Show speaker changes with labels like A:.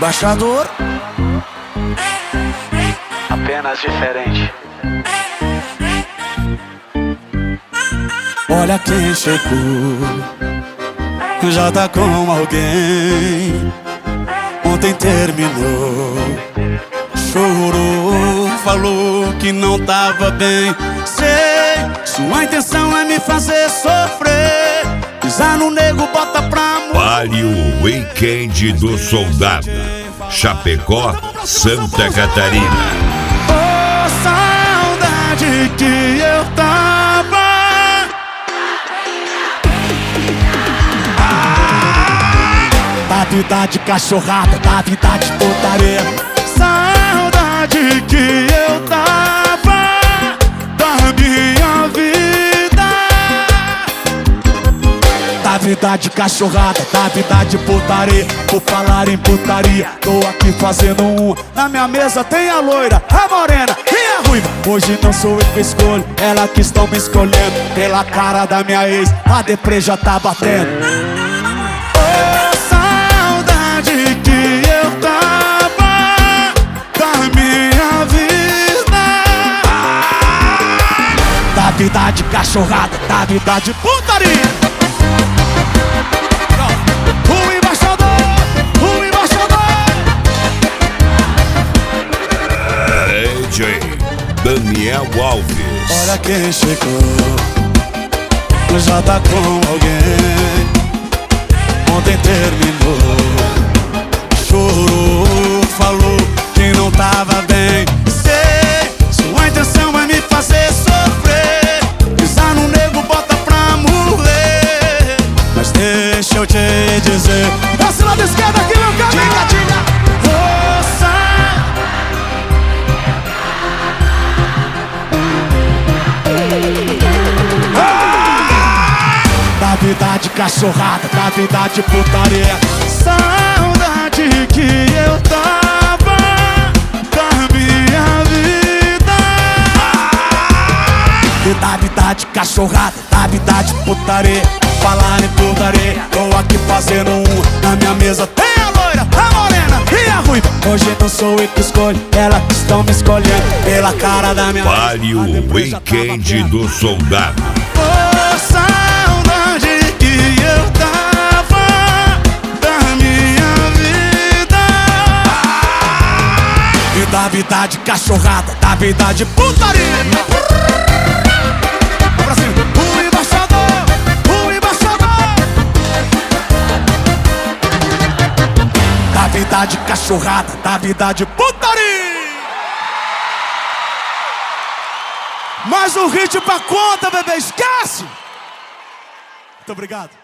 A: embaixador.
B: Apenas diferente.
A: Olha quem chegou, já tá com alguém. Ontem terminou, chorou, falou que não tava bem. Sei, sua intenção é me fazer sofrer. Pisar no nego, bota pra morrer.
C: Vale o Weekend do Soldado, Chapecó, Santa Catarina.
A: Oh, saudade que eu tava. Da vida de cachorrada, da vida de putaria. Saudade que eu tava da minha vida. Da vida de cachorrada, da vida de putaria. Por falar em putaria, tô aqui fazendo um. Na minha mesa tem a loira, a morena e a ruiva. Hoje não sou eu que escolho, ela que estão me escolhendo. Pela cara da minha ex, a deprê já tá batendo. Que eu tava da minha vida. Da vida de cachorrada, da vida de putaria. O embaixador, o embaixador.
C: DJ Daniel Alves.
A: Olha quem chegou, já tá com alguém. Ontem terminou, chorou, falou que não tava bem. Sei, sua intenção é me fazer sofrer. Pisar no nego, bota pra morrer. Mas deixa eu te dizer, desse lado esquerdo aqui, meu caminho. Diga, diga. Da vida de cachorrada, da vida de putaria. Saudade que eu tava da minha vida. E da vida de cachorrada, da vida de putaria. Falar em putaria, tô aqui fazendo um. Na minha mesa tem a loira, a morena e a ruiva. Hoje não sou eu que escolho, ela que estão me escolhendo. Pela cara da minha
C: Vale o Weekend do Soldado.
A: Oh, saudade que eu tava da minha vida. E da vida de cachorrada, da vida de putaria. Pra cima, o embaixador, o embaixador. Da vida de cachorrada, da vida de putaria. Mais um hit pra conta, bebê, esquece! Muito obrigado.